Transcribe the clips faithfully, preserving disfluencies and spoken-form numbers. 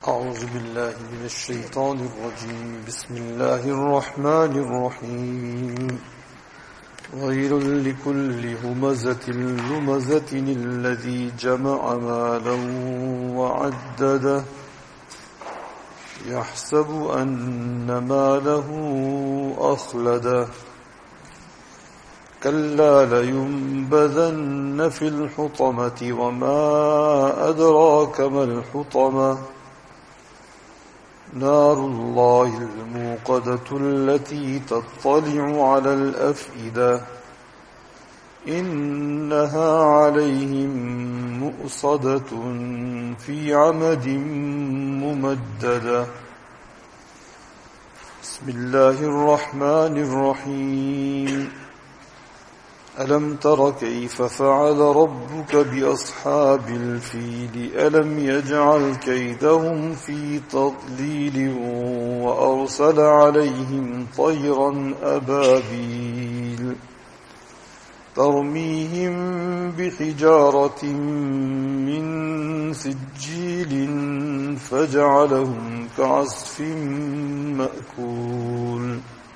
أعوذ بالله من الشيطان الرجيم بسم الله الرحمن الرحيم ويل لكل همزة لمزة الذي جمع مالا وعدده يحسب أن ماله أخلده كلا لينبذن في الحطمة وما أدراك ما الحطمة نار الله الموقدة التي تطلع على الأفئدة إنها عليهم مؤصدة في عمد ممددة بسم الله الرحمن الرحيم ألم تر كيف فعل ربك بأصحاب الفيل ألم يجعل كيدهم في تضليل وأرسل عليهم طيرا أبابيل ترميهم بحجارة من سجيل فجعلهم كعصف مأكول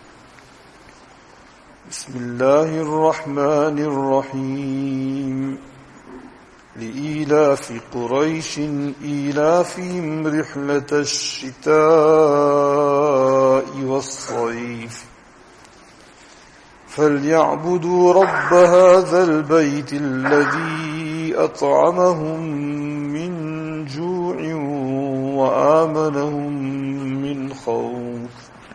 بسم الله الرحمن الرحيم لإيلاف قريش إيلافهم رحلة الشتاء والصيف فليعبدوا رب هذا البيت الذي أطعمهم من جوع وآمنهم من خوف.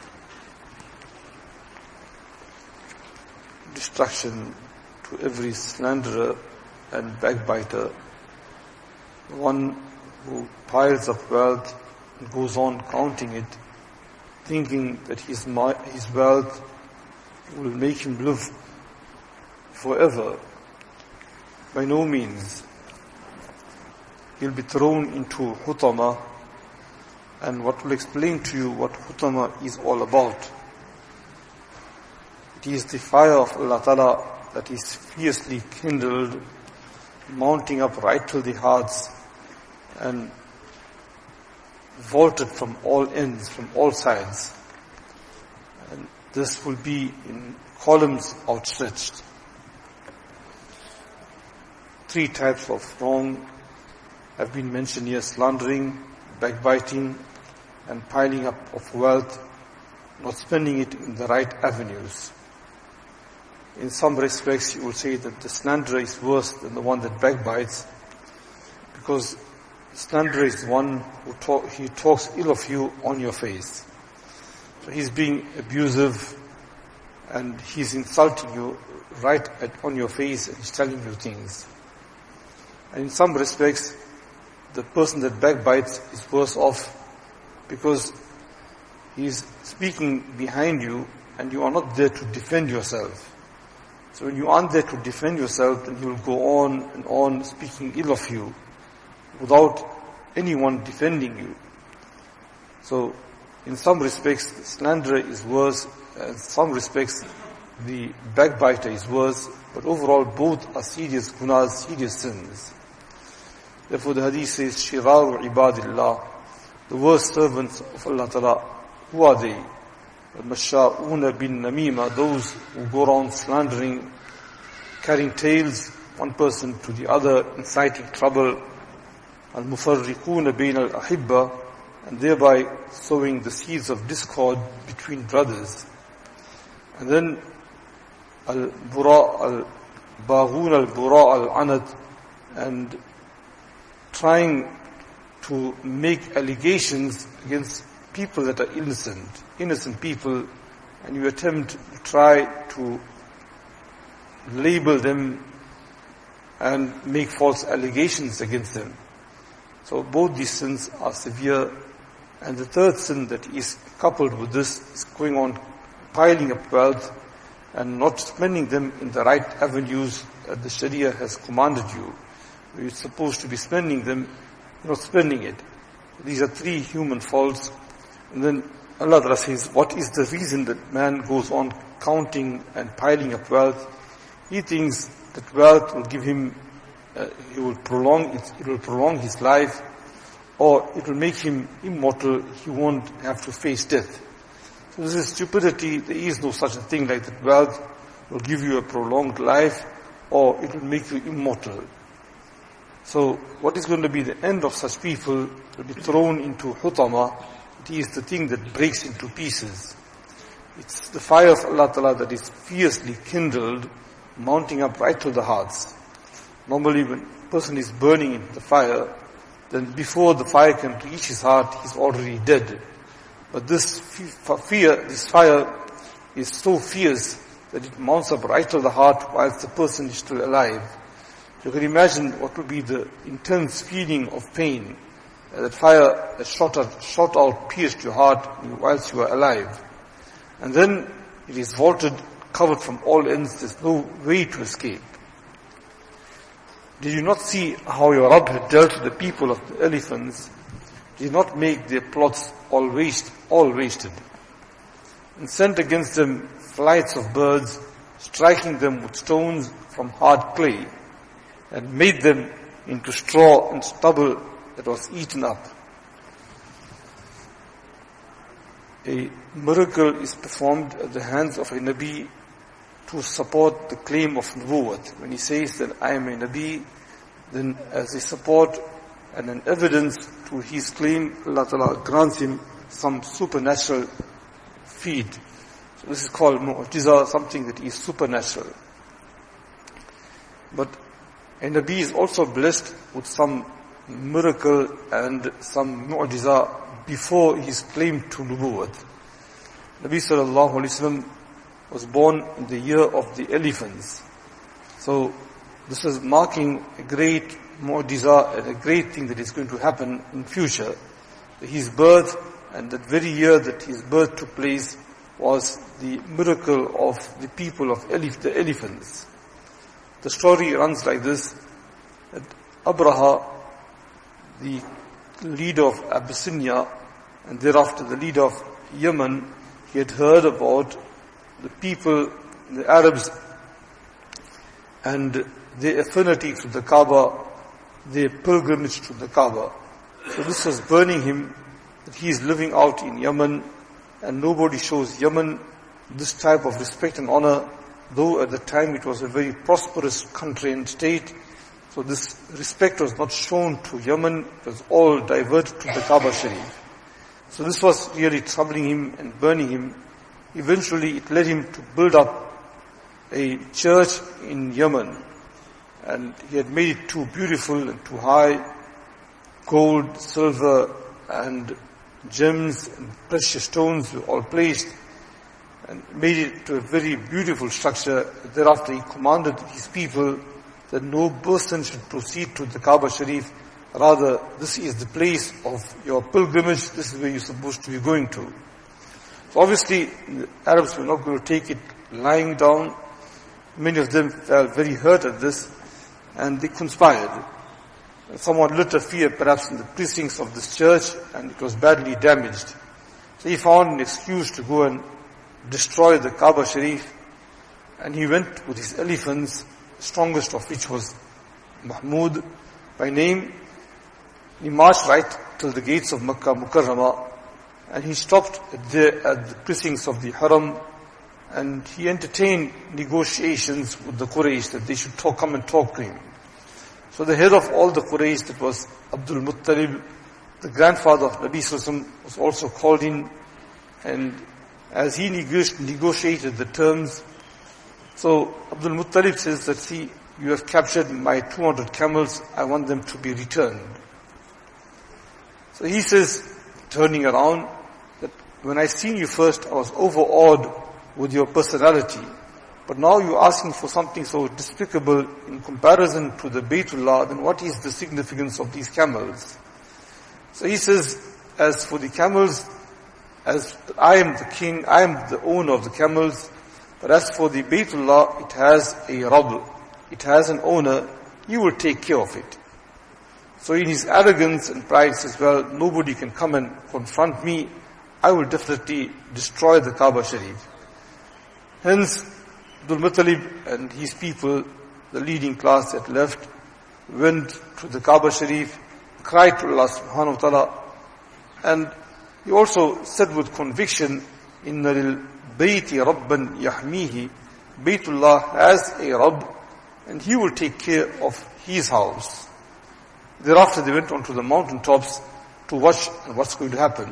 Destruction to every slanderer and backbiter, one who piles up wealth and goes on counting it, thinking that his, his wealth will make him live forever. By no means. He'll be thrown into Hutama, and what will explain to you what Hutama is all about. It is the fire of Allah Ta'ala that is fiercely kindled, mounting up right to the hearts and vaulted from all ends, from all sides. And this will be in columns outstretched. Three types of wrong have been mentioned here: slandering, backbiting, and piling up of wealth, not spending it in the right avenues. In some respects, you will say that the slanderer is worse than the one that backbites, because the slanderer is one who talk, he talks ill of you on your face. So he's being abusive and he's insulting you right at, on your face, and he's telling you things. And in some respects, the person that backbites is worse off, because he's speaking behind you and you are not there to defend yourself. So when you aren't there to defend yourself, then he will go on and on speaking ill of you without anyone defending you. So in some respects, the slanderer is worse, in some respects, the backbiter is worse, but overall both are serious gunas, serious sins. Therefore the hadith says, Shiraru ibadillah, the worst servants of Allah Ta'ala, who are they? Al-Masha'una bin Namima, those who go around slandering, carrying tales, one person to the other, inciting trouble. Al-Mufarriquna bin al-Ahibba, and thereby sowing the seeds of discord between brothers. And then Al-Bura, Al-Baghun al-Bura al-Anad, and trying to make allegations against people that are innocent, innocent people, and you attempt to try to label them and make false allegations against them. So both these sins are severe. And the third sin that is coupled with this is going on piling up wealth and not spending them in the right avenues that the Sharia has commanded you. You're supposed to be spending them, not spending it. These are three human faults. And then Allah Ta'ala says, what is the reason that man goes on counting and piling up wealth? He thinks that wealth will give him, uh, he will prolong it, it will prolong his life, or it will make him immortal, he won't have to face death. So this is stupidity. There is no such a thing like that. Wealth will give you a prolonged life, or it will make you immortal. So what is going to be the end of such people will be thrown into hutama. It is the thing that breaks into pieces. It's the fire of Allah Ta'ala that is fiercely kindled, mounting up right to the hearts. Normally when a person is burning in the fire, then before the fire can reach his heart, he's already dead. But this fear, this fire is so fierce that it mounts up right to the heart whilst the person is still alive. You can imagine what would be the intense feeling of pain. That fire that shot out, shot out, pierced your heart whilst you are alive. And then it is vaulted, covered from all ends. There's no way to escape. Did you not see how your Rabb had dealt with the people of the elephants? Did he not make their plots all waste, all wasted? And sent against them flights of birds, striking them with stones from hard clay, and made them into straw and stubble that was eaten up. A miracle is performed at the hands of a Nabi to support the claim of Nubuwwat. When he says that I am a Nabi, then as a support and an evidence to his claim, Allah Ta'ala grants him some supernatural feat. So this is called mu'jiza, something that is supernatural. But a Nabi is also blessed with some miracle and some mu'jiza before his claim to Nubuwwat. Nabi sallallahu alayhi wa sallam was born in the year of the elephants. So this is marking a great mu'jiza and a great thing that is going to happen in future. His birth, and that very year that his birth took place, was the miracle of the people of elef- the elephants. The story runs like this, that Abraha, the leader of Abyssinia, and thereafter the leader of Yemen, he had heard about the people, the Arabs, and their affinity to the Kaaba, their pilgrimage to the Kaaba. So this was burning him, that he is living out in Yemen, and nobody shows Yemen this type of respect and honor, though at the time it was a very prosperous country and state. So this respect was not shown to Yemen, it was all diverted to the Kaaba Sharif. So this was really troubling him and burning him. Eventually it led him to build up a church in Yemen. And he had made it too beautiful and too high. Gold, silver, and gems and precious stones were all placed, and made it to a very beautiful structure. Thereafter he commanded his people that no person should proceed to the Kaaba Sharif. Rather, this is the place of your pilgrimage. This is where you're supposed to be going to. So obviously, the Arabs were not going to take it lying down. Many of them felt very hurt at this, and they conspired. Someone lit a fire perhaps in the precincts of this church, and it was badly damaged. So he found an excuse to go and destroy the Kaaba Sharif, and he went with his elephants, the strongest of which was Mahmud by name. He marched right till the gates of Makkah Mukarramah, and he stopped there at the precincts of the Haram, and he entertained negotiations with the Quraysh that they should talk, come and talk to him. So the head of all the Quraysh, that was Abdul Muttalib, the grandfather of Nabi Sallallahu Alaihi Wasallam, was also called in, and as he negotiated the terms, so Abdul Muttalib says that, see, you have captured my two hundred camels, I want them to be returned. So he says, turning around, that when I seen you first, I was overawed with your personality. But now you're asking for something so despicable in comparison to the Baytullah, then what is the significance of these camels? So he says, as for the camels, as I am the king, I am the owner of the camels, but as for the Baytullah, it has a Rabb, it has an owner, you will take care of it. So in his arrogance and pride says, well, nobody can come and confront me, I will definitely destroy the Kaaba Sharif. Hence, Abdul Muttalib and his people, the leading class that left, went to the Kaaba Sharif, cried to Allah subhanahu wa ta'ala, and he also said with conviction, Inna lil bayti rabban yahmihi, Baytullah has a Rabb, and he will take care of his house. Thereafter they went on to the mountain tops to watch what's going to happen.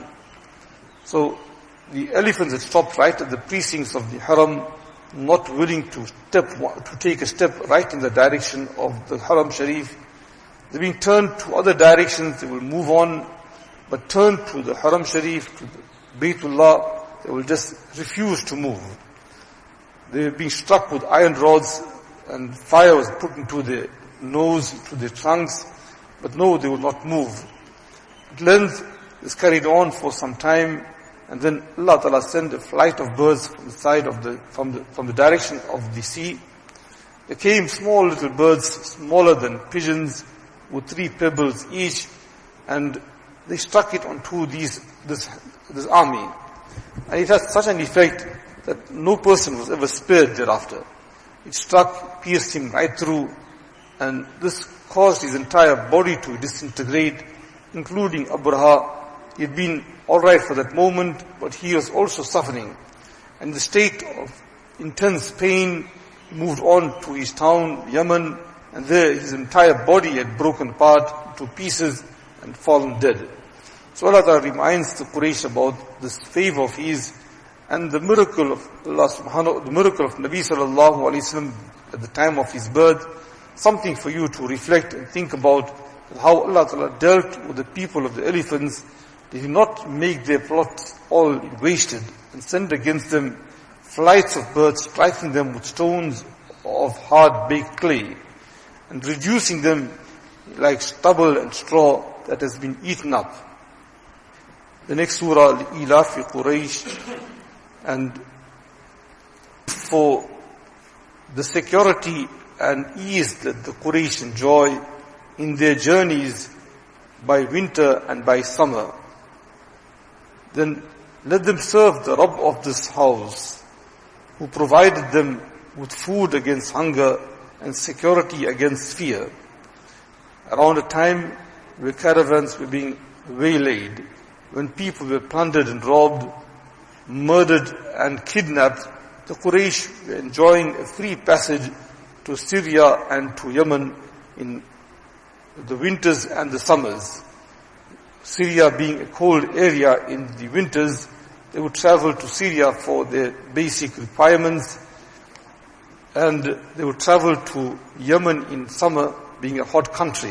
So the elephants had stopped right at the precincts of the Haram, not willing to step, to take a step right in the direction of the Haram Sharif. They're being turned to other directions, they will move on, but turn to the Haram Sharif, to the Baytullah, they will just refuse to move. They were being struck with iron rods, and fire was put into their nose, to their trunks, but no, they would not move. At length, this carried on for some time, and then Allah Ta'ala sent a flight of birds from the side of the, from the, from the direction of the sea. There came small little birds, smaller than pigeons, with three pebbles each, and they struck it onto these, this, this army. And it had such an effect that no person was ever spared thereafter. It struck, pierced him right through, and this caused his entire body to disintegrate, including Abraha. He had been alright for that moment, but he was also suffering. And the state of intense pain moved on to his town, Yemen, and there his entire body had broken apart to pieces and fallen dead. So Allah Ta'ala reminds the Quraysh about this favor of his and the miracle of Allah subhanahu, the miracle of Nabi sallallahu alayhi wasallam at the time of his birth, something for you to reflect and think about how Allah Ta'ala dealt with the people of the elephants. They did not make their plots all wasted and send against them flights of birds, striking them with stones of hard baked clay and reducing them like stubble and straw that has been eaten up. The next surah, Ilafi Quraysh, and for the security and ease that the Quraysh enjoy in their journeys by winter and by summer, then let them serve the Rabb of this house, who provided them with food against hunger and security against fear. Around a time where caravans were being waylaid, when people were plundered and robbed, murdered and kidnapped, the Quraysh were enjoying a free passage to Syria and to Yemen in the winters and the summers. Syria being a cold area in the winters, they would travel to Syria for their basic requirements, and they would travel to Yemen in summer, being a hot country.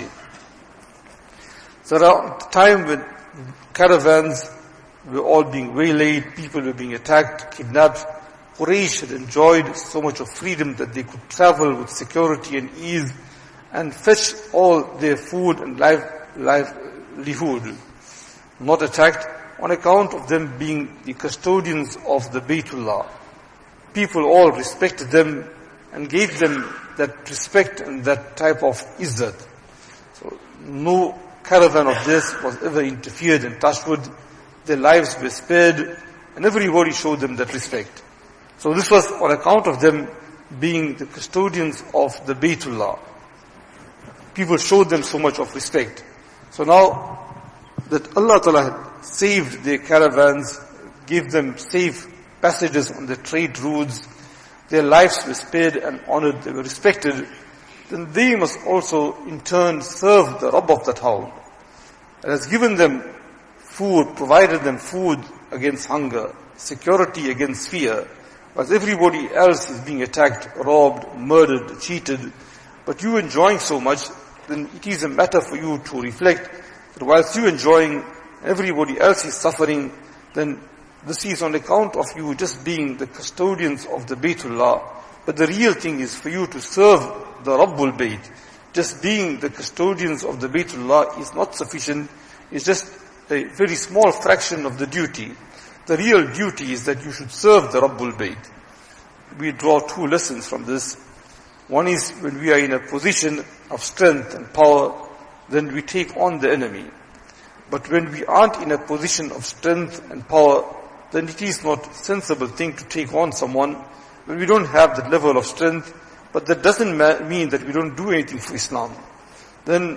So around the time when caravans were all being waylaid, people were being attacked, kidnapped, Quraysh had enjoyed so much of freedom that they could travel with security and ease and fetch all their food and life, livelihood, not attacked, on account of them being the custodians of the Baytullah. People all respected them and gave them that respect and that type of izzat. So no caravan of this was ever interfered and touched with. Their lives were spared, and everybody showed them that respect. So this was on account of them being the custodians of the Baytullah. People showed them so much of respect. So now that Allah Ta'ala had saved their caravans, gave them safe passages on the trade routes, their lives were spared and honored, they were respected, then they must also in turn serve the Rabb of that house. And has given them food, provided them food against hunger, security against fear, as everybody else is being attacked, robbed, murdered, cheated, but you enjoying so much, then it is a matter for you to reflect that whilst you enjoying, everybody else is suffering, then this is on account of you just being the custodians of the Baytullah. But the real thing is for you to serve the Rabbul Bayt. Just being the custodians of the Baytullah is not sufficient. It's just a very small fraction of the duty. The real duty is that you should serve the Rabbul Bayt. We draw two lessons from this. One is when we are in a position of strength and power, then we take on the enemy. But when we aren't in a position of strength and power, then it is not a sensible thing to take on someone when we don't have that level of strength. But that doesn't ma- mean that we don't do anything for Islam. Then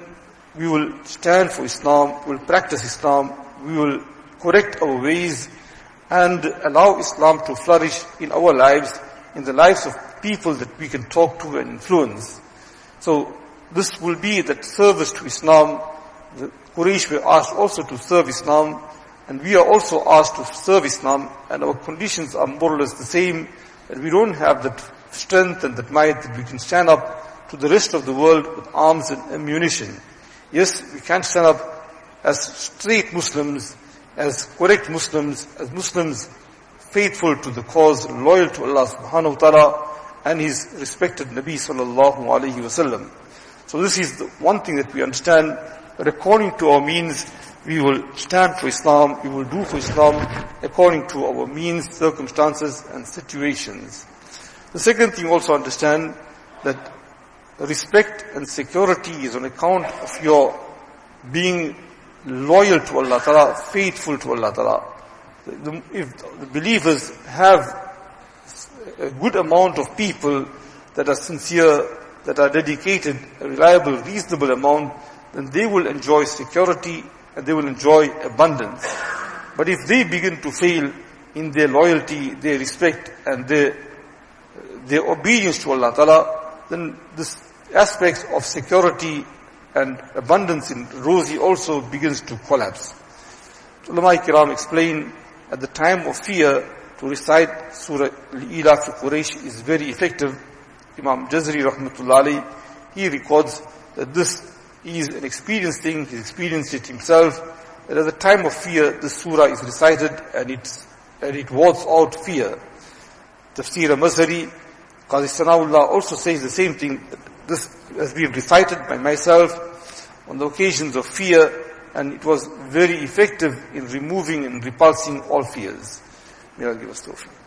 we will stand for Islam, we will practice Islam, we will correct our ways and allow Islam to flourish in our lives, in the lives of people that we can talk to and influence. So this will be that service to Islam. The Quraysh were asked also to serve Islam, and we are also asked to serve Islam, and our conditions are more or less the same, that we don't have that strength and that might that we can stand up to the rest of the world with arms and ammunition. Yes, we can stand up as straight Muslims, as correct Muslims, as Muslims faithful to the cause, loyal to Allah subhanahu wa ta'ala and His respected Nabi sallallahu alayhi wa sallam. So this is the one thing that we understand, that according to our means, we will stand for Islam, we will do for Islam according to our means, circumstances and situations. The second thing also understand that respect and security is on account of your being loyal to Allah Ta'ala, faithful to Allah Ta'ala. The, if the believers have a good amount of people that are sincere, that are dedicated, a reliable, reasonable amount, then they will enjoy security and they will enjoy abundance. But if they begin to fail in their loyalty, their respect and their, their obedience to Allah Ta'ala, then this aspects of security and abundance in rosy also begins to collapse. Ulama Kiram explain, at the time of fear, to recite Surah Al-Ilaf to Quraysh is very effective. Imam Jazari rahmatullah alayhi, he records that this is an experienced thing, he experienced it himself, that at the time of fear, this surah is recited and it, and it wards out fear. Tafsir al-Mazhari, Qazi Sana'ullah also says the same thing. This has been recited by myself on the occasions of fear, and it was very effective in removing and repulsing all fears. May Allah give us tawfiq.